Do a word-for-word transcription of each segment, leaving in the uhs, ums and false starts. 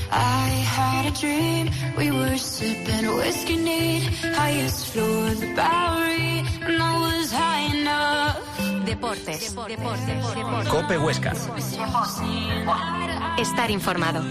I had a dream, we were sipping whiskey neat, highest floor of the Bowery, and I was high enough. Deportes, deportes, deportes, deportes. Cope Huesca. Estar informado.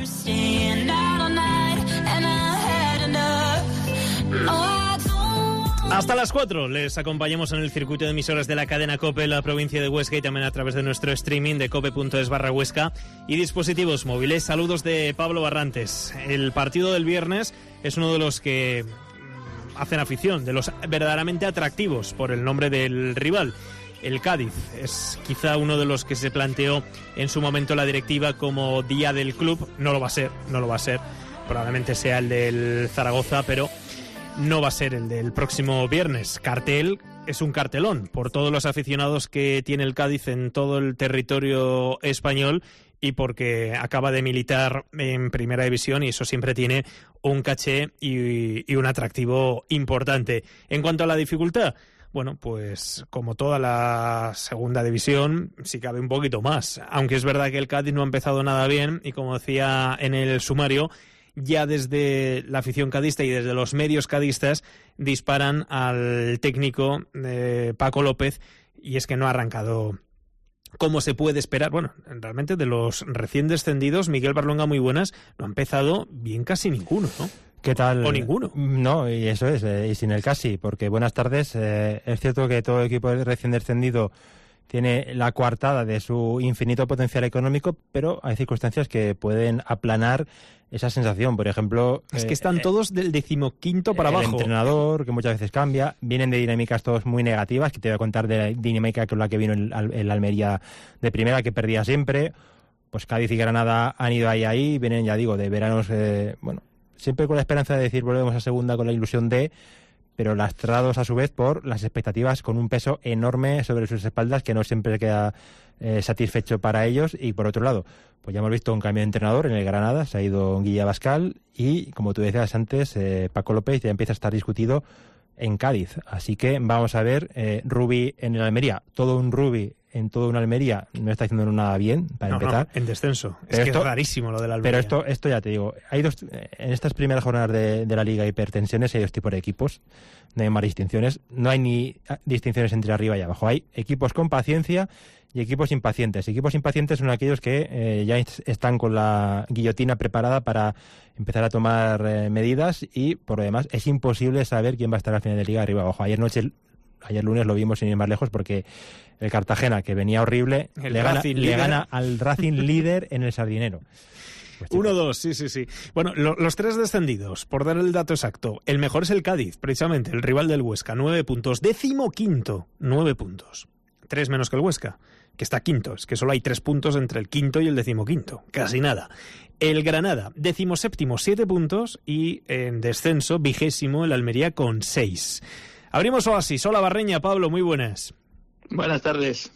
Hasta las cuatro les acompañamos en el circuito de emisoras de la cadena COPE en la provincia de Huesca y también a través de nuestro streaming de cope.es barra Huesca y dispositivos móviles. Saludos de Pablo Barrantes. El partido del viernes es uno de los que hacen afición, de los verdaderamente atractivos por el nombre del rival. El Cádiz es quizá uno de los que se planteó en su momento la directiva como día del club. No lo va a ser, no lo va a ser. Probablemente sea el del Zaragoza, pero no va a ser el del próximo viernes. Cartel es un cartelón por todos los aficionados que tiene el Cádiz en todo el territorio español y porque acaba de militar en Primera División y eso siempre tiene un caché y, y un atractivo importante. En cuanto a la dificultad, bueno, pues como toda la Segunda División, sí cabe un poquito más. Aunque es verdad que el Cádiz no ha empezado nada bien y como decía en el sumario, ya desde la afición cadista y desde los medios cadistas disparan al técnico eh, Paco López y es que no ha arrancado como se puede esperar. Bueno, realmente de los recién descendidos, Miguel Barlonga, muy buenas, no ha empezado bien casi ninguno, ¿no? ¿Qué tal? O ninguno. No, y eso es, eh, y sin el casi, porque buenas tardes. Eh, es cierto que todo equipo recién descendido tiene la coartada de su infinito potencial económico, pero hay circunstancias que pueden aplanar esa sensación. Por ejemplo, es que están eh, todos del decimoquinto para el abajo. El entrenador, que muchas veces cambia, vienen de dinámicas todos muy negativas, que te voy a contar de la dinámica con la que vino el, el Almería de primera, que perdía siempre. Pues Cádiz y Granada han ido ahí, ahí, vienen, ya digo, de veranos, eh, bueno, siempre con la esperanza de decir volvemos a segunda con la ilusión de, pero lastrados a su vez por las expectativas con un peso enorme sobre sus espaldas que no siempre queda eh, satisfecho para ellos. Y por otro lado, pues ya hemos visto un cambio de entrenador en el Granada, se ha ido Guille Abascal y, como tú decías antes, eh, Paco López ya empieza a estar discutido en Cádiz. Así que vamos a ver, eh, Rubi en el Almería, todo un Rubi en todo una Almería no está haciendo nada bien, para no, empezar. No, en descenso. Pero es que esto, es rarísimo lo del Almería. Pero esto, esto ya te digo, hay dos, en estas primeras jornadas de, de la Liga Hipertensiones hay dos tipos de equipos, no hay más distinciones, no hay ni distinciones entre arriba y abajo, hay equipos con paciencia y equipos impacientes. Equipos impacientes son aquellos que eh, ya están con la guillotina preparada para empezar a tomar eh, medidas y por lo demás es imposible saber quién va a estar al final de Liga arriba abajo. Ayer noche Ayer lunes lo vimos sin ir más lejos porque el Cartagena, que venía horrible, le gana, le gana al Racing líder en el Sardinero. Pues uno dos, sí, sí, sí. Bueno, lo, los tres descendidos, por dar el dato exacto, el mejor es el Cádiz, precisamente, el rival del Huesca, nueve puntos. Décimo quinto, nueve puntos. Tres menos que el Huesca, que está quinto. Es que solo hay tres puntos entre el quinto y el decimoquinto. Casi nada. El Granada, decimoséptimo, siete puntos. Y en descenso, vigésimo, el Almería con seis. Abrimos Oasis. Hola Barreña, Pablo, muy buenas. Buenas tardes.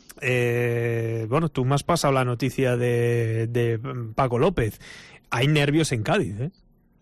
Eh, bueno, tú me has pasado la noticia de, de Paco López. Hay nervios en Cádiz, ¿eh?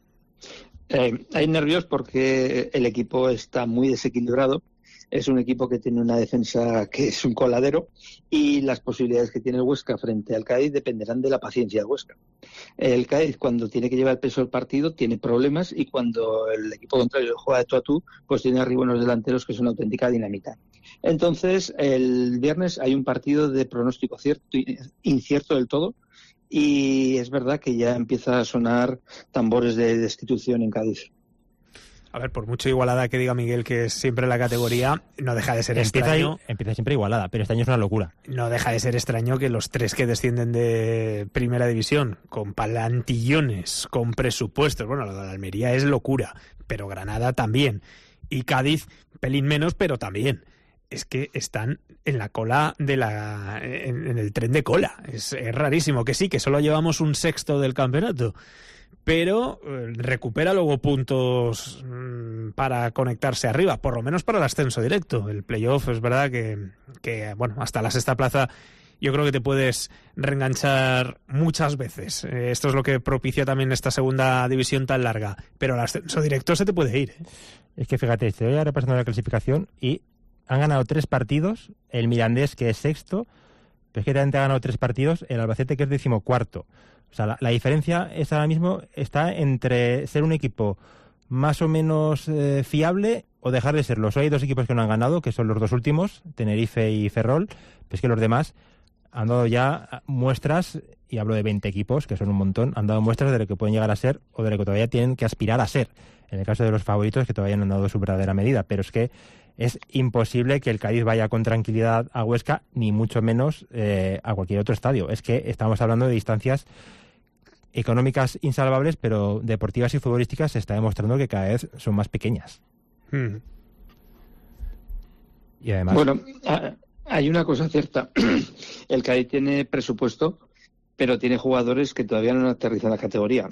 Eh, hay nervios porque el equipo está muy desequilibrado. Es un equipo que tiene una defensa que es un coladero y las posibilidades que tiene el Huesca frente al Cádiz dependerán de la paciencia del Huesca. El Cádiz, cuando tiene que llevar el peso del partido, tiene problemas y cuando el equipo contrario juega de tú a tú, pues tiene arriba unos delanteros que son una auténtica dinamita. Entonces, el viernes hay un partido de pronóstico cierto, incierto del todo y es verdad que ya empieza a sonar tambores de destitución en Cádiz. A ver, por mucho igualada que diga Miguel que es siempre la categoría, no deja de ser empieza extraño. Ahí, empieza siempre igualada, pero este año es una locura. No deja de ser extraño que los tres que descienden de Primera División, con palantillones, con presupuestos, bueno, lo de la Almería es locura, pero Granada también. Y Cádiz, pelín menos, pero también. Es que están en la cola de la... en, en el tren de cola. Es, es rarísimo. Que sí, que solo llevamos un sexto del campeonato, pero eh, recupera luego puntos mmm, para conectarse arriba, por lo menos para el ascenso directo. El playoff es verdad que, que bueno, hasta la sexta plaza yo creo que te puedes reenganchar muchas veces. Eh, esto es lo que propicia también esta segunda división tan larga, pero el ascenso directo se te puede ir, ¿eh? Es que fíjate, estoy ahora repasando la clasificación y han ganado tres partidos, el Mirandés, que es sexto, pero es que realmente ha ganado tres partidos el Albacete, que es decimocuarto. O sea, la, la diferencia es ahora mismo está entre ser un equipo más o menos eh, fiable o dejar de serlo. Solo hay dos equipos que no han ganado, que son los dos últimos, Tenerife y Ferrol, pero es que los demás han dado ya muestras, y hablo de veinte equipos, que son un montón, han dado muestras de lo que pueden llegar a ser o de lo que todavía tienen que aspirar a ser. En el caso de los favoritos, que todavía no han dado su verdadera medida, pero es que es imposible que el Cádiz vaya con tranquilidad a Huesca, ni mucho menos eh, a cualquier otro estadio. Es que estamos hablando de distancias económicas insalvables, pero deportivas y futbolísticas se está demostrando que cada vez son más pequeñas. Hmm. Y además... Bueno, hay una cosa cierta. El Cádiz tiene presupuesto, pero tiene jugadores que todavía no han aterrizado en la categoría.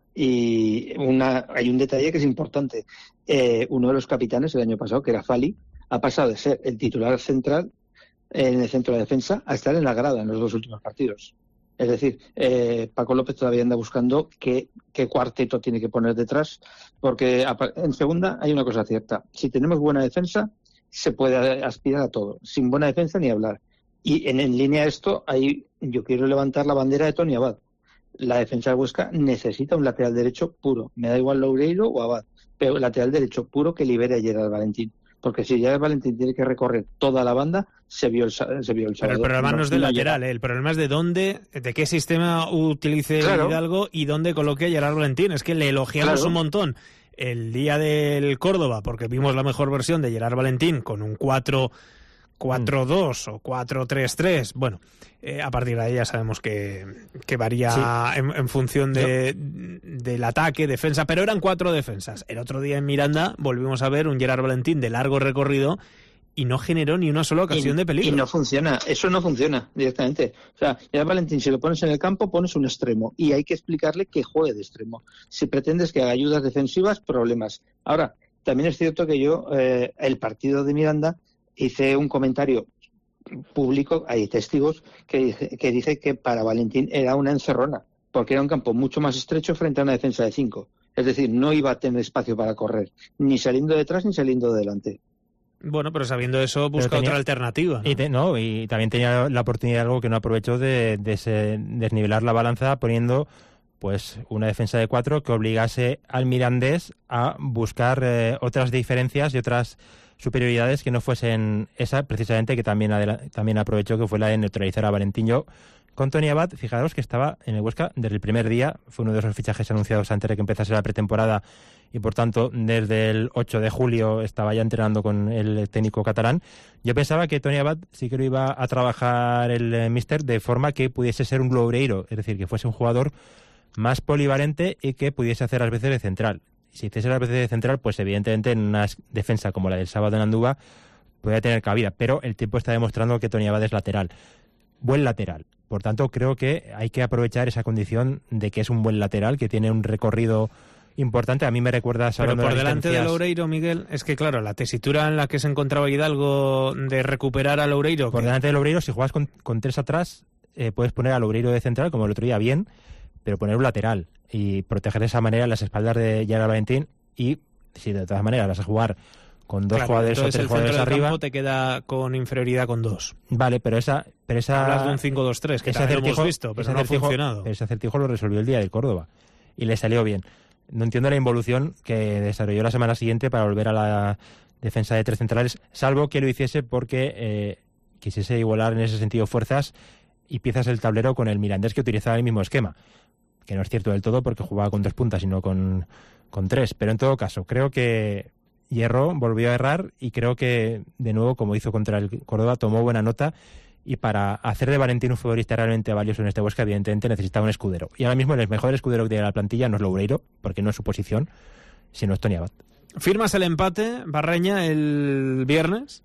Y una, hay un detalle que es importante. Eh, uno de los capitanes el año pasado, que era Fali, ha pasado de ser el titular central en el centro de defensa a estar en la grada en los dos últimos partidos. Es decir, eh, Paco López todavía anda buscando qué, qué cuarteto tiene que poner detrás, porque en segunda hay una cosa cierta. Si tenemos buena defensa, se puede aspirar a todo. Sin buena defensa, ni hablar. Y en, en línea a esto, ahí yo quiero levantar la bandera de Tony Abad. La defensa de Huesca necesita un lateral derecho puro. Me da igual Loureiro o Abad, pero lateral derecho puro que libere a Gerard Valentín. Porque si Gerard Valentín tiene que recorrer toda la banda, se vio el, se vio el sábado. Pero el problema no es del lateral, ¿eh? El problema es de dónde, de qué sistema utilice claro. Hidalgo y dónde coloque a Gerard Valentín. Es que le elogiamos claro. un montón el día del Córdoba, porque vimos la mejor versión de Gerard Valentín con un cuatro cuatro dos o cuatro tres tres. Bueno, eh, a partir de ahí ya sabemos que, que varía sí. en, en función de, del ataque, defensa, pero eran cuatro defensas. El otro día en Miranda volvimos a ver un Gerard Valentín de largo recorrido y no generó ni una sola ocasión y, de peligro. Y no funciona, eso no funciona directamente. O sea, Gerard Valentín, si lo pones en el campo, pones un extremo y hay que explicarle que juegue de extremo. Si pretendes que haga ayudas defensivas, problemas. Ahora, también es cierto que yo, eh, el partido de Miranda, hice un comentario público, hay testigos, que, que dice que para Valentín era una encerrona, porque era un campo mucho más estrecho frente a una defensa de cinco. Es decir, no iba a tener espacio para correr, ni saliendo detrás ni saliendo de delante. Bueno, pero sabiendo eso, busca tenía, otra alternativa, ¿no? Y, te, no, y también tenía la oportunidad de algo que no aprovechó de, de ese, desnivelar la balanza poniendo pues una defensa de cuatro que obligase al Mirandés a buscar eh, otras diferencias y otras superioridades que no fuesen esa, precisamente, que también, también aprovechó, que fue la de neutralizar a Valentín. Yo, con Tony Abad, fijaros que estaba en el Huesca desde el primer día, fue uno de esos fichajes anunciados antes de que empezase la pretemporada y, por tanto, desde el ocho de julio estaba ya entrenando con el técnico catalán. Yo pensaba que Tony Abad sí que lo iba a trabajar el eh, míster de forma que pudiese ser un Loureiro, es decir, que fuese un jugador más polivalente y que pudiese hacer las veces de central. Si hiciese las veces de central, pues evidentemente en una defensa como la del sábado en Andúba podría tener cabida, pero el tiempo está demostrando que Tony Abad es lateral, buen lateral. Por tanto, creo que hay que aprovechar esa condición de que es un buen lateral, que tiene un recorrido importante. A mí me recuerda... Pero por delante de Loureiro, Miguel, es que claro, la tesitura en la que se encontraba Hidalgo de recuperar a Loureiro... Por que... delante de Loureiro, si juegas con, con tres atrás, eh, puedes poner a Loureiro de central, como el otro día, bien, pero poner un lateral y proteger de esa manera las espaldas de Gerard Valentín. Y si de todas maneras vas a jugar con dos claro, jugadores o tres jugadores arriba, el centro te queda con inferioridad con dos. Vale, pero esa... Pero esa hablas de un cinco dos tres, que ese también lo hemos visto, pero no ha funcionado. Ese acertijo lo resolvió el día del Córdoba y le salió bien. No entiendo la involución que desarrolló la semana siguiente para volver a la defensa de tres centrales, salvo que lo hiciese porque eh, quisiese igualar en ese sentido fuerzas y piezas del tablero con el Mirandés, que utilizaba el mismo esquema, que no es cierto del todo porque jugaba con dos puntas, sino con, con tres. Pero en todo caso, creo que Hierro volvió a errar y creo que, de nuevo, como hizo contra el Córdoba, tomó buena nota. Y para hacer de Valentín un futbolista realmente valioso en este Huesca, evidentemente necesitaba un escudero. Y ahora mismo el mejor escudero que tiene la plantilla no es Loureiro, porque no es su posición, sino es Tony Abad. ¿Firmas el empate, Barreña, el viernes?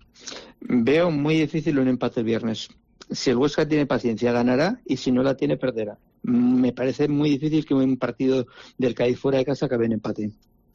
Veo muy difícil un empate el viernes. Si el Huesca tiene paciencia, ganará, y si no la tiene, perderá. Me parece muy difícil que un partido del Cádiz fuera de casa acabe en empate.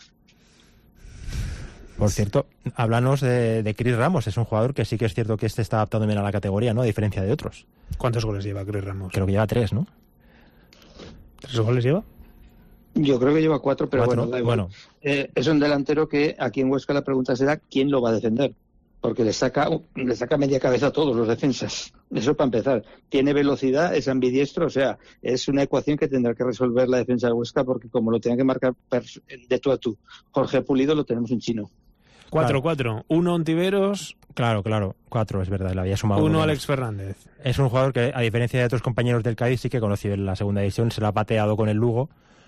Por cierto, háblanos de, de Cris Ramos. Es un jugador que sí que es cierto que este está adaptando bien a la categoría, ¿no? A diferencia de otros. ¿Cuántos goles lleva Cris Ramos? Creo que lleva tres, ¿no? ¿Tres goles lleva? Yo creo que lleva cuatro, pero ¿Cuatro? bueno, da igual. Bueno. Eh, es un delantero que aquí en Huesca la pregunta será ¿quién lo va a defender? porque le saca le saca media cabeza a todos los defensas. Eso para empezar. Tiene velocidad, es ambidiestro, o sea, es una ecuación que tendrá que resolver la defensa de Huesca, porque como lo tenga que marcar de tú a tú Jorge Pulido, lo tenemos en chino. cuatro cuatro. Uno Ontiveros. Claro, claro. Cuatro, es verdad. Le había sumado Uno uno Alex Fernández. Es un jugador que, a diferencia de otros compañeros del Cádiz, sí que conoció en la segunda división. Se lo ha pateado con el Lugo.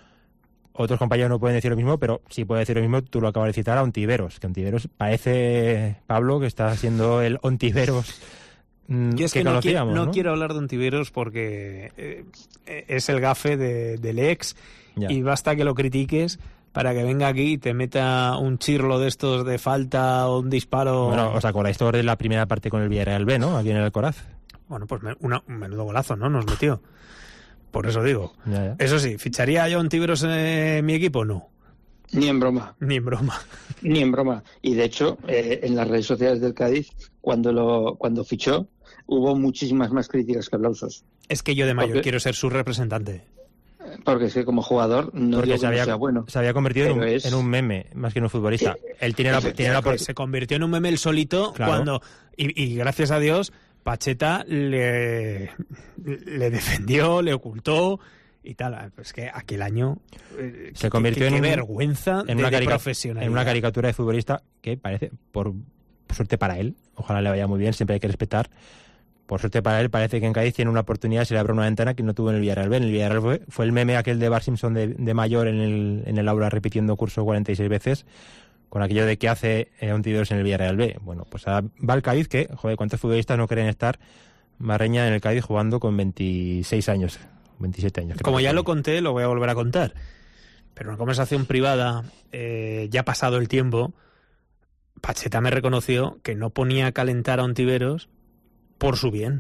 Otros compañeros no pueden decir lo mismo, pero sí puede decir lo mismo. Tú lo acabas de citar a Ontiveros. Que Ontiveros parece, Pablo, que está siendo el Ontiveros mmm, Yo es que, que no, conocíamos. quiero, no, ¿no? quiero hablar de Ontiveros porque eh, es el gafe de, del ex Ya. y basta que lo critiques para que venga aquí y te meta un chirlo de estos de falta o un disparo. Bueno, os acordáis todos de la primera parte con el Villarreal B, ¿no? Aquí en el Alcoraz. Bueno, pues me, una, un menudo golazo, ¿no? Nos metió. Por eso digo. Ya, ya. Eso sí, ¿ficharía yo a Ontiveros en mi equipo? No. Ni en broma. Ni en broma. Ni en broma. Y de hecho, eh, en las redes sociales del Cádiz, cuando lo cuando fichó, hubo muchísimas más críticas que aplausos. Es que yo de mayor Porque- quiero ser su representante. Porque es que como jugador no Porque digo se que no había, sea bueno. se había convertido en un, pero es- en un meme, más que en un futbolista. Eh, Él tiene la, tiene la efectivamente. Se convirtió en un meme el solito Claro. cuando, y, y gracias a Dios, Pacheta le, le defendió, le ocultó y tal. Pues que aquel año eh, Se qué- convirtió qué, en qué un- vergüenza en de, una, de carica- profesionalidad. en una caricatura de futbolista que parece, por suerte para él, ojalá le vaya muy bien, siempre hay que respetar. Por suerte para él, parece que en Cádiz tiene una oportunidad, se le abre una ventana que no tuvo en el Villarreal B. En el Villarreal fue, fue el meme aquel de Bart Simpson de, de mayor en el, en el aula repitiendo curso cuarenta y seis veces, con aquello de que hace eh, Ontiveros en el Villarreal B. Bueno, pues ahora va el Cádiz, que, joder, ¿cuántos futbolistas no quieren estar Marreña en el Cádiz jugando con veintiséis años, veintisiete años? Como creo ya que lo tiene. conté, lo voy a volver a contar. Pero en una conversación privada, eh, ya pasado el tiempo, Pacheta me reconoció que no ponía a calentar a Ontiveros por su bien.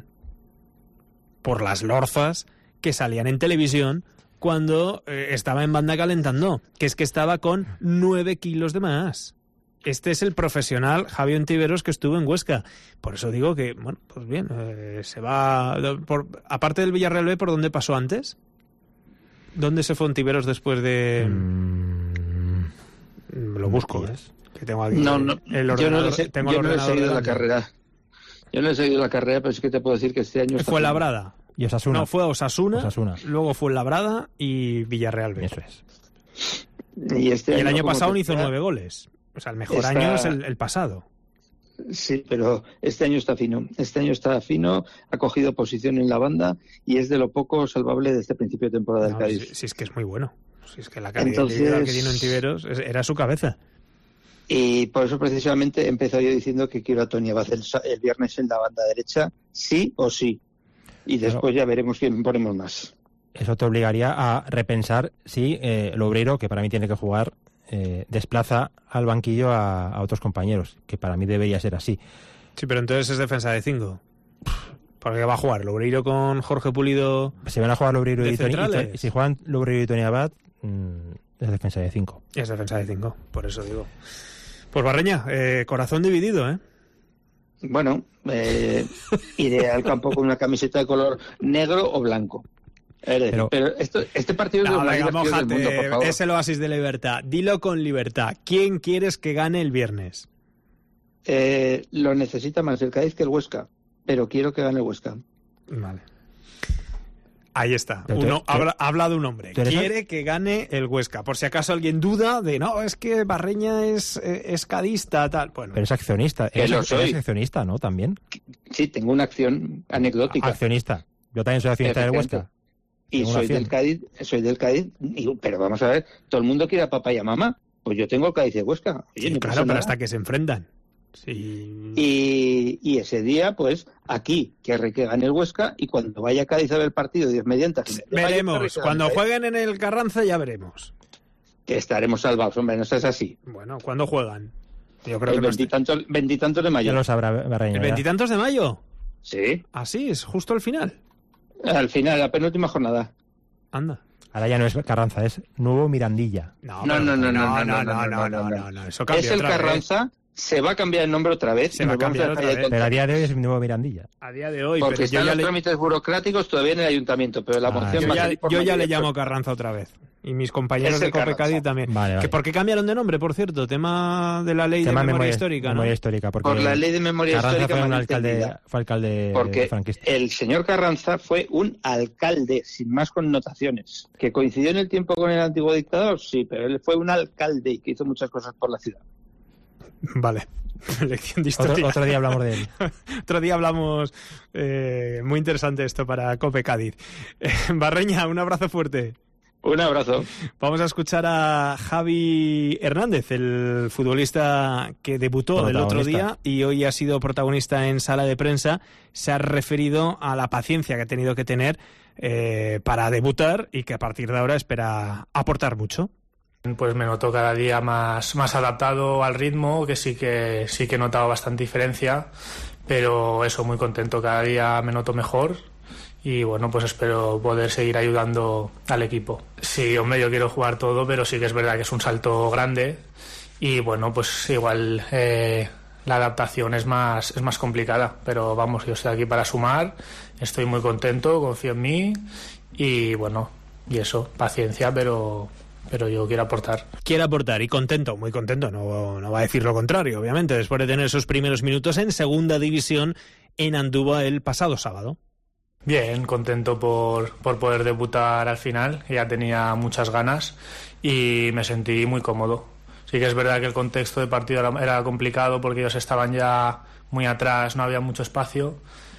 Por las lorzas que salían en televisión cuando eh, estaba en banda calentando. Que es que estaba con nueve kilos de más. Este es el profesional Javi Ontiveros que estuvo en Huesca. Por eso digo que, bueno, pues bien, eh, se va... Por, aparte del Villarreal B, ¿por dónde pasó antes? ¿Dónde se fue Ontiveros después de...? Mm, Lo busco, ¿eh? Que tengo aquí No, no, el yo no ordenador, le, sé- tengo yo el no le he ordenador seguido la delante. carrera. Yo no he seguido la carrera, pero sí que te puedo decir que este año... está Fue haciendo- Labrada. y Osasuna. No, fue Osasuna, Osasuna. luego fue Labrada y Villarreal B. Eso es. Y, este Y el año como pasado te hizo decía, nueve goles. O sea, el mejor Está- año es el, el pasado. Sí, pero este año está fino. Este año está fino, ha cogido posición en la banda y es de lo poco salvable de este principio de temporada del No, Cádiz. si, si es que es muy bueno. Si es que la calidad Entonces- que tiene Ontiveros es- era su cabeza. Y por eso precisamente empezó yo diciendo que quiero a Tony Abad el, sa- el viernes en la banda derecha, sí o sí. Y Claro. después ya veremos quién ponemos más. Eso te obligaría a repensar si eh, el Obreiro, que para mí tiene que jugar, eh, desplaza al banquillo a, a otros compañeros, que para mí debería ser así. Sí, pero entonces es defensa de cinco. Porque va a jugar Loureiro con Jorge Pulido. Si van a jugar Obreiro ¿De y Tony, y centrales? Tony- si juegan Obreiro y Tony Abad, mmm, es defensa de cinco. Es defensa de cinco, por eso digo. Pues Barreña, eh, corazón dividido, ¿eh? Bueno, eh, iré al campo con una camiseta de color negro o blanco. Es decir, Pero- pero, esto, este partido es de No, los más venga, divertidos del mundo, por mójate, favor. es el oasis de libertad. Dilo con libertad. ¿Quién quieres que gane el viernes? Eh, lo necesita más el Cádiz que el Huesca, pero quiero que gane el Huesca. Vale. Ahí está. Pero tú- Uno, tú- habla, ha hablado un hombre. tú eres Quiere que gane el Huesca. Por si acaso alguien duda de, no, es que Barreña es, eh, es cadista, tal. Bueno, Pero es accionista. Que Eres, lo eres soy. accionista, ¿no? También. Sí, tengo una acción anecdótica. Accionista. Yo también soy accionista del Efectivamente. Huesca. Y Tengo una soy acción. del Cádiz, soy del Cádiz, y- pero vamos a ver, todo el mundo quiere a papá y a mamá, pues yo tengo el Cádiz de Huesca. Oye, sí, no claro, pasa pero nada. hasta que se enfrentan. Sí. Y, y ese día, pues, aquí, que, que gane el Huesca, y cuando vaya a Cádiz a ver el partido, Dios mediante, que me- Veremos. que Cuando gane, jueguen en el Carranza ya veremos. que estaremos salvados, hombre, no seas así. Bueno, ¿cuándo juegan? Yo creo El que no esté- veintitantos, veintitantos de Ya mayo. lo sabrá Barreña. ¿El ya. veintitantos de mayo? Sí, Así es, justo al final. al final, la penúltima jornada. Anda. Ahora ya no es Carranza, es Nuevo Mirandilla. No, No, pero- no, no, no, no, no, no, no, no, no, no, eso cambia Es el otra vez. Carranza, se va a cambiar el nombre otra vez. Se y va a nos vamos cambiar dejar otra de vez. contar. Pero a día de hoy es Nuevo Mirandilla. A día de hoy, Porque pero yo están ya, los le, trámites burocráticos todavía en el ayuntamiento, pero la Ah, moción yo va a ya, salir por yo ya mayoría le llamo absoluta. Carranza otra vez. Y mis compañeros de Cope Cádiz también. Vale, vale. ¿Que ¿Por qué cambiaron de nombre, por cierto? Tema de la ley Tema de memoria, memoria histórica, memoria ¿no? histórica, porque Por la ley de memoria Carranza histórica fue un mal alcalde, entendida. fue alcalde Porque franquista. el señor Carranza fue un alcalde, sin más connotaciones. ¿Que coincidió en el tiempo con el antiguo dictador? Sí, pero él fue un alcalde que hizo muchas cosas por la ciudad. Vale. Lección de historia. Otro, otro día hablamos de él. Otro día hablamos. Eh, muy interesante esto para Cope Cádiz. Eh, Barreña, un abrazo fuerte. Un abrazo. Vamos a escuchar a Javi Hernández, el futbolista que debutó el otro día y hoy ha sido protagonista en sala de prensa. Se ha referido a la paciencia que ha tenido que tener eh, para debutar y que a partir de ahora espera aportar mucho. Pues me noto cada día más, más adaptado al ritmo, que sí que sí que he notado bastante diferencia, pero eso, muy contento, cada día me noto mejor. Y bueno, pues espero poder seguir ayudando al equipo. Sí, hombre, yo quiero jugar todo, pero sí que es verdad que es un salto grande. Y bueno, pues igual eh, la adaptación es más, es más complicada. Pero vamos, yo estoy aquí para sumar, estoy muy contento, confío en mí. Y bueno, y eso, paciencia, pero... pero yo quiero aportar. Quiere aportar y contento, muy contento, no, no va a decir lo contrario, obviamente, después de tener esos primeros minutos en segunda división en Andúba el pasado sábado. Bien, contento por, por poder debutar al final, ya tenía muchas ganas y me sentí muy cómodo. Sí que es verdad que el contexto de partido era, era complicado porque ellos estaban ya muy atrás, no había mucho espacio,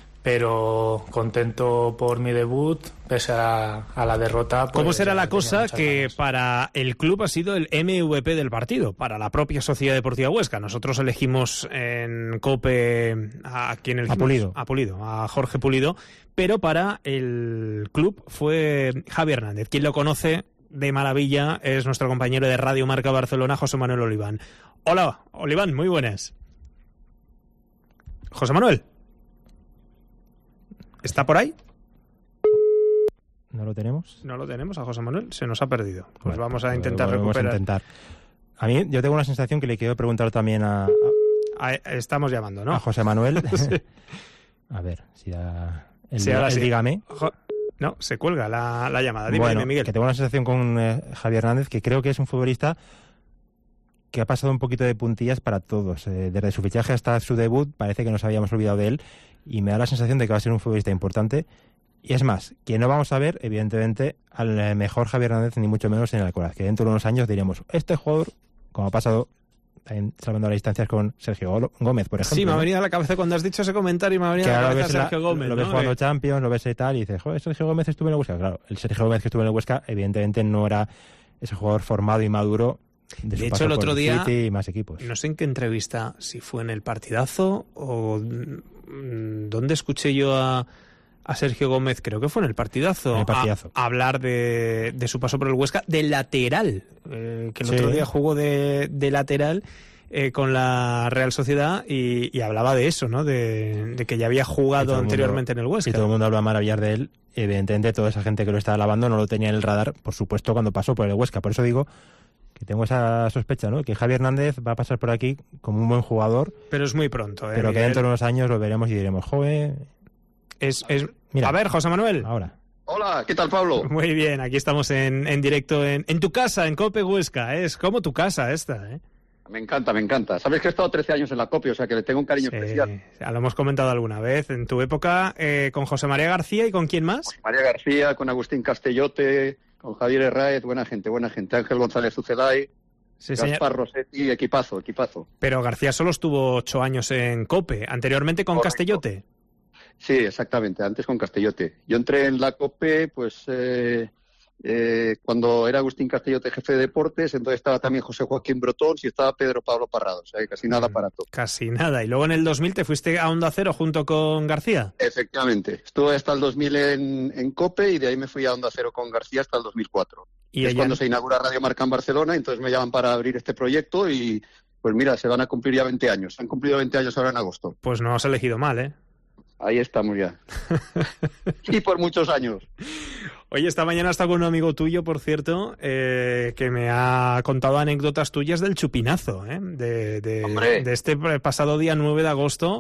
pero contento por mi debut, pese a, a la derrota. Pues, ¿cómo será la cosa que ganas. Para el club ha sido el M V P del partido, para la propia Sociedad Deportiva Huesca? Nosotros elegimos en Cope a, a quien elegimos, a Pulido. a Pulido, a Jorge Pulido, pero para el club fue Javi Hernández. Quien lo conoce de maravilla es nuestro compañero de Radio Marca Barcelona, José Manuel Oliván. Hola, Oliván, muy buenas. José Manuel. ¿Está por ahí? ¿No lo tenemos? No lo tenemos a José Manuel, se nos ha perdido. Pues bueno, vamos a intentar vamos recuperar. A, intentar. A mí, yo tengo una sensación que le quiero preguntar también a... a a estamos llamando, ¿no? A José Manuel. Sí. A ver, si da... El, sí, ahora el sí. dígame. Jo... No, se cuelga la, la llamada. Dime, bueno, dime, Miguel. Que tengo una sensación con eh, Javier Hernández, que creo que es un futbolista que ha pasado un poquito de puntillas para todos. Eh, desde su fichaje hasta su debut parece que nos habíamos olvidado de él y me da la sensación de que va a ser un futbolista importante. Y es más, que no vamos a ver, evidentemente, al mejor Javier Hernández, ni mucho menos en el Alcoraz, que dentro de unos años diremos, este jugador, como ha pasado, también salvando las distancias con Sergio Gómez, por ejemplo. Sí, me ha ¿no? venido a la cabeza cuando has dicho ese comentario y me ha venido que a la ahora cabeza ves Sergio la, Gómez. Lo ves ¿no? jugando eh... Champions, lo ves y tal, y dices, joder, Sergio Gómez estuvo en el Huesca. Claro, el Sergio Gómez que estuvo en el Huesca, evidentemente no era ese jugador formado y maduro. De, de hecho, el otro día, City y más equipos. No sé en qué entrevista, si fue en el Partidazo o mmm, dónde escuché yo a, a Sergio Gómez, creo que fue en el Partidazo, en el partidazo. A, a hablar de, de su paso por el Huesca, de lateral, eh, que el sí. otro día jugó de, de lateral eh, con la Real Sociedad y, y hablaba de eso, ¿no? De, de que ya había jugado anteriormente mundo, en el Huesca. Y todo el mundo habla maravillas de él. Evidentemente, toda esa gente que lo está alabando no lo tenía en el radar, por supuesto, cuando pasó por el Huesca. Por eso digo que tengo esa sospecha, ¿no? Que Javi Hernández va a pasar por aquí como un buen jugador. Pero es muy pronto, ¿eh? Pero que Miguel. dentro de unos años lo veremos y diremos, joven. Es, es... Mira, a ver, José Manuel. Ahora. Hola, ¿qué tal, Pablo? Muy bien, aquí estamos en, en directo en, en tu casa, en Cope Huesca. Es como tu casa esta, ¿eh? Me encanta, me encanta. Sabes que he estado trece años en la Cope, o sea que le tengo un cariño sí, especial. Ya lo hemos comentado alguna vez. En tu época, eh, con José María García y con quién más? María García, con Agustín Castellote, con Javier Herráez, buena gente, buena gente. Ángel González Uceday, sí, Gaspar Rossetti, equipazo, equipazo. Pero García solo estuvo ocho años en Cope, anteriormente con Correcto. Castellote. Sí, exactamente, antes con Castellote. Yo entré en la Cope, pues, eh, eh, cuando era Agustín Castellote jefe de deportes, entonces estaba también José Joaquín Brotons y estaba Pedro Pablo Parrado, o sea, que casi nada para todo. Casi nada. Y luego en el dos mil te fuiste a Onda Cero junto con García. Efectivamente. Estuve hasta el dos mil en, en Cope y de ahí me fui a Onda Cero con García hasta el dos mil cuatro. Y es ella... cuando se inaugura Radio Marca en Barcelona, entonces me llaman para abrir este proyecto y, pues mira, se van a cumplir ya veinte años. Se han cumplido veinte años ahora en agosto. Pues no has elegido mal, ¿eh? Ahí estamos ya. Y por muchos años. Oye, esta mañana he estado con un amigo tuyo, por cierto, eh, que me ha contado anécdotas tuyas del chupinazo, ¿eh? De, de, de este pasado día nueve de agosto,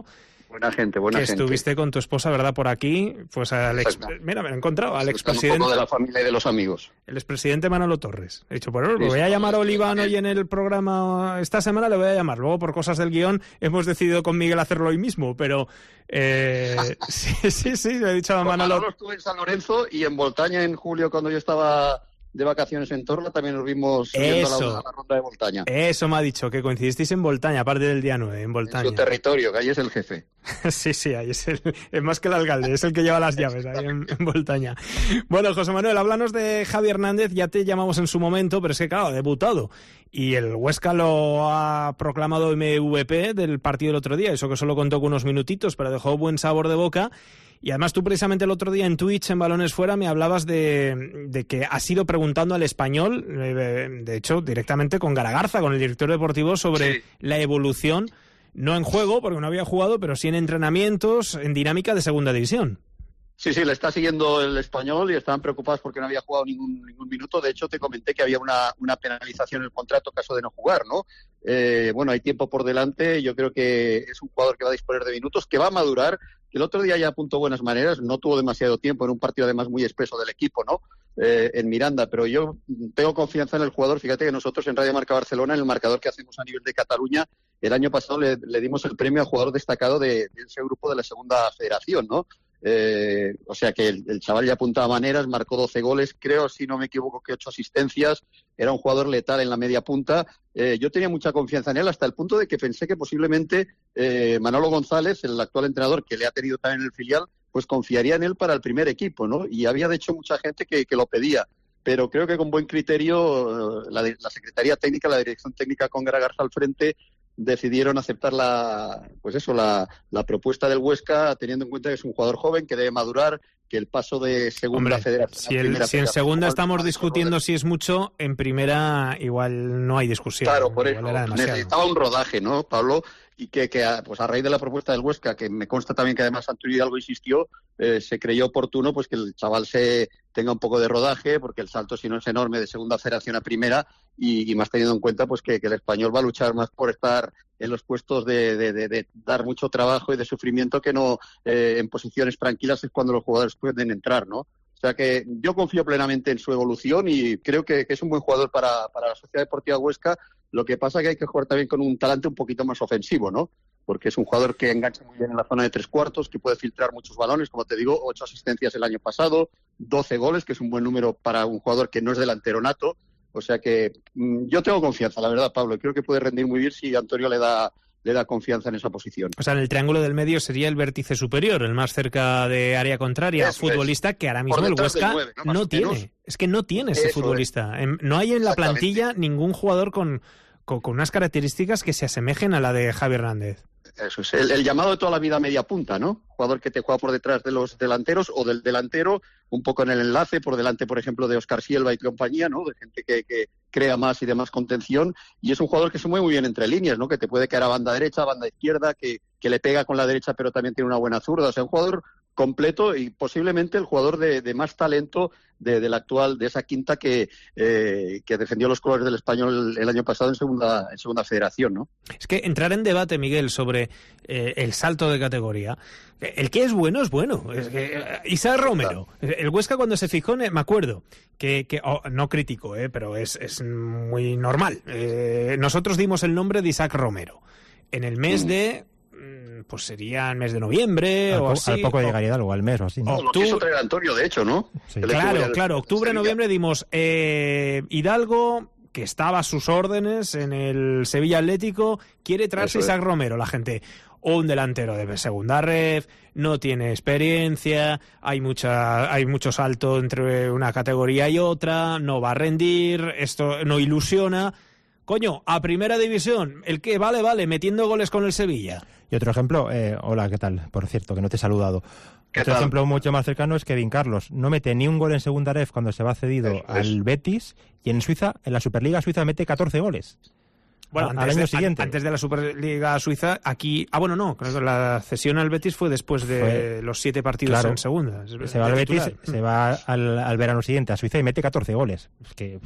Buena gente, buena que gente. estuviste con tu esposa, ¿verdad? Por aquí, pues al ex... Mira, me lo he encontrado, al expresidente... Un poco de la familia y de los amigos. El expresidente Manolo Torres. He dicho, pues lo voy a llamar a Oliván hoy en el programa, esta semana le voy a llamar. Luego, por cosas del guión, hemos decidido con Miguel hacerlo hoy mismo, pero... Eh... sí, sí, sí, le he dicho a Manolo... Manolo estuve en San Lorenzo y en Voltaña en julio, cuando yo estaba... de vacaciones en Torla, también nos vimos subiendo a la, a la ronda de Voltaña. Eso me ha dicho, que coincidisteis en Voltaña, aparte del día nueve, en Voltaña. En su territorio, que ahí es el jefe. sí, sí, ahí es, el, es más que el alcalde, es el que lleva las llaves ahí en, en Voltaña. Bueno, José Manuel, háblanos de Javi Hernández, ya te llamamos en su momento, pero es que claro, ha debutado. Y el Huesca lo ha proclamado M V P del partido del otro día, eso que solo contó con unos minutitos, pero dejó buen sabor de boca. Y además tú precisamente el otro día en Twitch, en Balones Fuera, me hablabas de, de que has ido preguntando al Español, de hecho directamente con Garagarza, con el director deportivo, sobre sí. la evolución, no en juego, porque no había jugado, pero sí en entrenamientos, en dinámica de segunda división. Sí, sí, le está siguiendo el Español y estaban preocupados porque no había jugado ningún ningún minuto. De hecho, te comenté que había una, una penalización en el contrato en caso de no jugar, ¿no? Eh, bueno, hay tiempo por delante. Yo creo que es un jugador que va a disponer de minutos, que va a madurar. El otro día ya apuntó buenas maneras, no tuvo demasiado tiempo en un partido además muy espeso del equipo, ¿no? Eh, en Miranda, pero yo tengo confianza en el jugador. Fíjate que nosotros en Radio Marca Barcelona, en el marcador que hacemos a nivel de Cataluña, el año pasado le, le dimos el premio a jugador destacado de, de ese grupo de la segunda federación, ¿no? Eh, o sea que el, el chaval ya apuntaba maneras, marcó doce goles, creo, si no me equivoco, que ocho asistencias, era un jugador letal en la media punta. Eh, yo tenía mucha confianza en él hasta el punto de que pensé que posiblemente eh, Manolo González, el actual entrenador que le ha tenido también en el filial, pues confiaría en él para el primer equipo, ¿no? Y había de hecho mucha gente que, que lo pedía. Pero creo que con buen criterio la, la Secretaría Técnica, la Dirección Técnica con Garagarza al frente, decidieron aceptar la, pues eso, la, la propuesta del Huesca, teniendo en cuenta que es un jugador joven que debe madurar, que el paso de segunda Hombre, federación si, el, si en segunda estamos discutiendo si es mucho, en primera igual no hay discusión. Claro, por eso necesitaba un rodaje, ¿no, Pablo? Y que, que a, pues a raíz de la propuesta del Huesca, que me consta también que además Antonio Hidalgo insistió, eh, se creyó oportuno pues que el chaval se tenga un poco de rodaje, porque el salto si no es enorme de segunda federación a primera, y, y más teniendo en cuenta pues que, que el Español va a luchar más por estar en los puestos de, de, de, de dar mucho trabajo y de sufrimiento, que no eh, en posiciones tranquilas es cuando los jugadores pueden entrar, ¿no? O sea que yo confío plenamente en su evolución y creo que, que es un buen jugador para, para la Sociedad Deportiva Huesca. Lo que pasa es que hay que jugar también con un talante un poquito más ofensivo, ¿no? Porque es un jugador que engancha muy bien en la zona de tres cuartos, que puede filtrar muchos balones, como te digo, ocho asistencias el año pasado, doce goles, que es un buen número para un jugador que no es delantero nato. O sea que mmm, yo tengo confianza, la verdad, Pablo. Creo que puede rendir muy bien si Antonio le da le da confianza en esa posición. O sea, en el triángulo del medio sería el vértice superior, el más cerca de área contraria, Eso futbolista es. que ahora mismo el Huesca nueve, ¿no? no tiene. Es que no tiene ese Eso futbolista. Es. No hay en la plantilla ningún jugador con, con, con unas características que se asemejen a la de Javi Hernández. Eso es, el, el llamado de toda la vida media punta, ¿no? Jugador que te juega por detrás de los delanteros o del delantero, un poco en el enlace, por delante, por ejemplo, de Óscar Silva y compañía, ¿no? De gente que, que crea más y de más contención. Y es un jugador que se mueve muy bien entre líneas, ¿no? Que te puede caer a banda derecha, a banda izquierda, que, que le pega con la derecha, pero también tiene una buena zurda. O sea, un jugador completo y posiblemente el jugador de, de más talento de, de la actual, de esa quinta que, eh, que defendió los colores del Español el, el año pasado en segunda, en segunda federación, ¿no? Es que entrar en debate, Miguel, sobre eh, el salto de categoría, el que es bueno es bueno. Es que, eh, Isaac Romero, el Huesca cuando se fijó, me acuerdo, que, que oh, no critico, eh, pero es, es muy normal. Eh, nosotros dimos el nombre de Isaac Romero en el mes mm. de... pues sería el mes de noviembre al o po así. Al poco o, llegaría algo, al mes o así, ¿no? Lo quiso traer Antonio, de hecho, ¿no? Sí. Claro, claro. Octubre, noviembre dimos eh, Hidalgo, que estaba a sus órdenes en el Sevilla Atlético, quiere traerse Isaac Romero. La gente, un delantero de segunda ref, no tiene experiencia, hay mucha, hay mucho salto entre una categoría y otra, no va a rendir, esto no ilusiona. Coño, a primera división, el que vale, vale, metiendo goles con el Sevilla. Y otro ejemplo, eh, hola, ¿qué tal? Por cierto, que no te he saludado. Otro tal? ejemplo mucho más cercano es Kevin Carlos. No mete ni un gol en segunda ref cuando se va cedido es, al es. Betis, y en Suiza, en la Superliga Suiza, mete catorce goles. Bueno, al, antes, al año de, siguiente. antes de la Superliga Suiza, aquí... Ah, bueno, no, creo que la cesión al Betis fue después de fue, los siete partidos claro, en segunda. Se va al Betis, se va al, al verano siguiente a Suiza y mete catorce goles. Es que...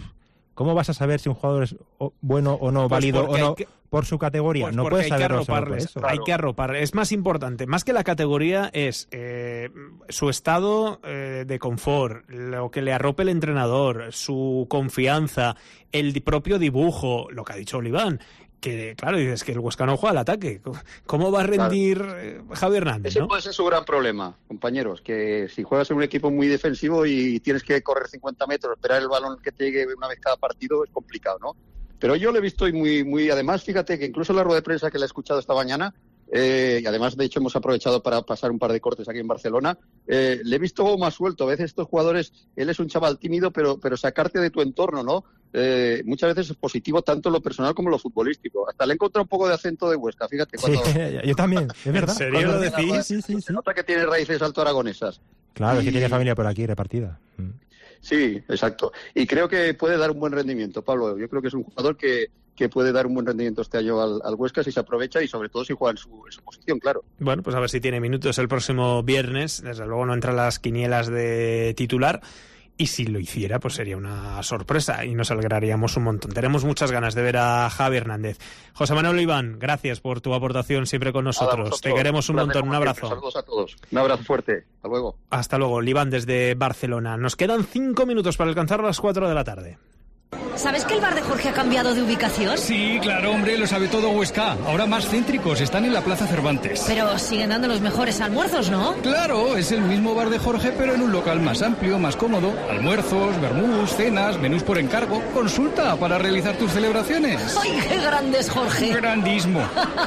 ¿Cómo vas a saber si un jugador es bueno o no, pues válido o no que, por su categoría? Pues no puedes saberlo solo por eso. Hay que arroparles. Es más importante, más que la categoría, es eh, su estado eh, de confort, lo que le arrope el entrenador, su confianza, el propio dibujo, lo que ha dicho Oliván. Que, claro, dices que el Huesca no juega al ataque. ¿Cómo va a rendir claro. Javi Hernández? Ese ¿no? puede ser su gran problema, compañeros, que si juegas en un equipo muy defensivo y tienes que correr cincuenta metros, esperar el balón que te llegue una vez cada partido, es complicado, ¿no? Pero yo le he visto y muy, muy, además, fíjate que incluso en la rueda de prensa que le he escuchado esta mañana, eh, y además, de hecho, hemos aprovechado para pasar un par de cortes aquí en Barcelona, eh, le he visto más suelto. A veces estos jugadores, él es un chaval tímido, pero, pero sacarte de tu entorno, ¿no? Eh, muchas veces es positivo tanto lo personal como lo futbolístico. Hasta le he encontrado un poco de acento de Huesca, fíjate. Cuando... Sí, yo también, es verdad. ¿En serio lo decís? Sí, sí, sí. Se nota que tiene raíces altoaragonesas. Claro, y... es que tiene familia por aquí repartida. Sí, exacto. Y creo que puede dar un buen rendimiento, Pablo. Yo creo que es un jugador que, que puede dar un buen rendimiento este año al, al Huesca si se aprovecha y sobre todo si juega en su, en su posición, claro. Bueno, pues a ver si tiene minutos el próximo viernes. Desde luego no entra las quinielas de titular. Y si lo hiciera, pues sería una sorpresa y nos alegraríamos un montón. Tenemos muchas ganas de ver a Javi Hernández. José Manuel Oliván, gracias por tu aportación siempre con nosotros. Te queremos un montón. Un abrazo. Saludos a todos. Un abrazo fuerte. Hasta luego. Hasta luego. Oliván desde Barcelona. Nos quedan cinco minutos para alcanzar las cuatro de la tarde. ¿Sabes que el bar de Jorge ha cambiado de ubicación? Sí, claro, hombre, lo sabe todo Huesca. Ahora más céntricos, están en la Plaza Cervantes. Pero siguen dando los mejores almuerzos, ¿no? Claro, es el mismo bar de Jorge, pero en un local más amplio, más cómodo. Almuerzos, vermús, cenas, menús por encargo. Consulta para realizar tus celebraciones. ¡Ay, qué grande es Jorge! Grandísimo.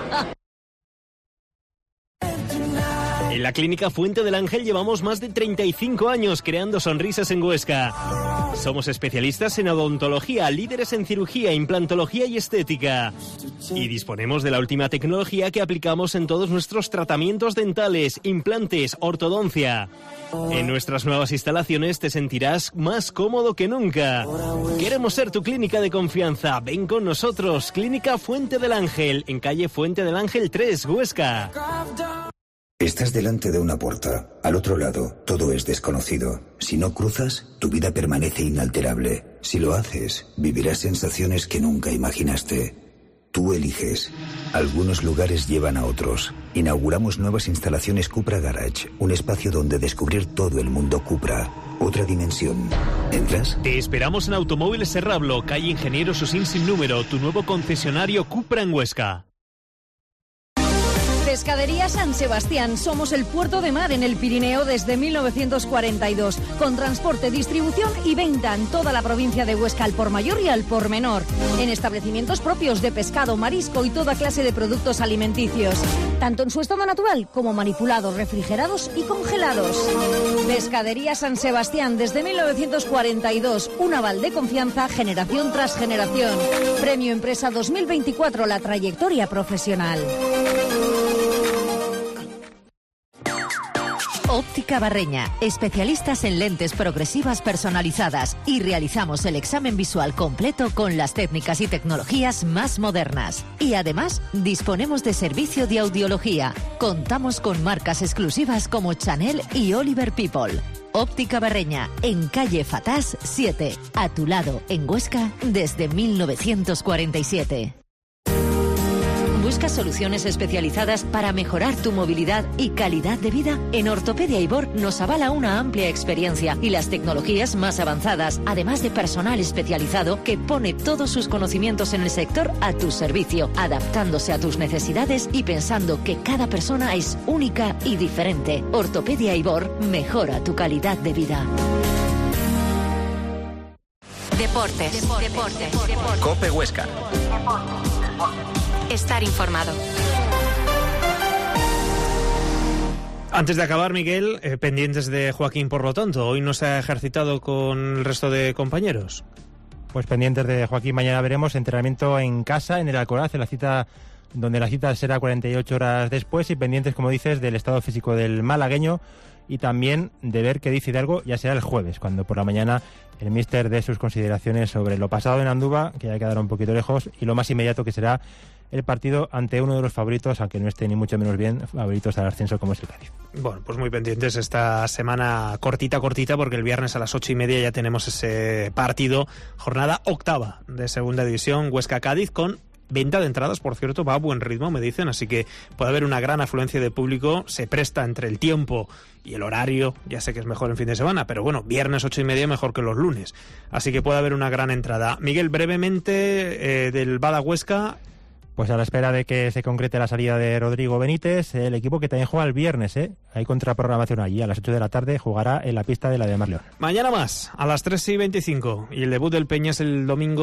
En la Clínica Fuente del Ángel llevamos más de treinta y cinco años creando sonrisas en Huesca. Somos especialistas en odontología, líderes en cirugía, implantología y estética. Y disponemos de la última tecnología que aplicamos en todos nuestros tratamientos dentales, implantes, ortodoncia. En nuestras nuevas instalaciones te sentirás más cómodo que nunca. Queremos ser tu clínica de confianza. Ven con nosotros. Clínica Fuente del Ángel, en calle Fuente del Ángel tres, Huesca. Estás delante de una puerta. Al otro lado, todo es desconocido. Si no cruzas, tu vida permanece inalterable. Si lo haces, vivirás sensaciones que nunca imaginaste. Tú eliges. Algunos lugares llevan a otros. Inauguramos nuevas instalaciones Cupra Garage, un espacio donde descubrir todo el mundo Cupra. Otra dimensión. ¿Entras? Te esperamos en Automóviles Serrablo, calle Ingeniero Susín sin número, tu nuevo concesionario Cupra en Huesca. Pescadería San Sebastián. Somos el puerto de mar en el Pirineo desde mil novecientos cuarenta y dos, con transporte, distribución y venta en toda la provincia de Huesca al por mayor y al por menor, en establecimientos propios de pescado, marisco y toda clase de productos alimenticios, tanto en su estado natural como manipulados, refrigerados y congelados. Pescadería San Sebastián desde mil novecientos cuarenta y dos, un aval de confianza generación tras generación. Premio Empresa dos mil veinticuatro, la trayectoria profesional. Óptica Barreña, especialistas en lentes progresivas personalizadas y realizamos el examen visual completo con las técnicas y tecnologías más modernas. Y además, disponemos de servicio de audiología. Contamos con marcas exclusivas como Chanel y Oliver People. Óptica Barreña, en calle Fatás siete, a tu lado, en Huesca, desde mil novecientos cuarenta y siete. ¿Buscas soluciones especializadas para mejorar tu movilidad y calidad de vida? En Ortopedia Ibor nos avala una amplia experiencia y las tecnologías más avanzadas, además de personal especializado que pone todos sus conocimientos en el sector a tu servicio, adaptándose a tus necesidades y pensando que cada persona es única y diferente. Ortopedia Ibor mejora tu calidad de vida. Deportes, deportes, deportes, deportes. COPE Huesca. Estar informado. Antes de acabar, Miguel, eh, pendientes de Joaquín, por lo tanto, hoy no se ha ejercitado con el resto de compañeros. Pues pendientes de Joaquín, mañana veremos entrenamiento en casa, en el Alcoraz, en la cita, donde la cita será cuarenta y ocho horas después, y pendientes, como dices, del estado físico del malagueño y también de ver qué dice Hidalgo, ya será el jueves, cuando por la mañana el míster dé sus consideraciones sobre lo pasado en Andúba, que ya quedará un poquito lejos, y lo más inmediato, que será el partido ante uno de los favoritos, aunque no esté ni mucho menos bien, favoritos al ascenso como es el Cádiz. Bueno, pues muy pendientes esta semana cortita, cortita, porque el viernes a las ocho y media ya tenemos ese partido, jornada octava de Segunda División, Huesca-Cádiz, con venta de entradas, por cierto, va a buen ritmo, me dicen, así que puede haber una gran afluencia de público, se presta entre el tiempo y el horario, ya sé que es mejor en fin de semana, pero bueno, viernes ocho y media mejor que los lunes, así que puede haber una gran entrada. Miguel, brevemente, eh, del Bada Huesca. Pues a la espera de que se concrete la salida de Rodrigo Benítez, el equipo que también juega el viernes, ¿eh? Hay contraprogramación allí, a las ocho de la tarde jugará en la pista de la de Mar León. Mañana más, a las tres y veinticinco, y el debut del Peña es el domingo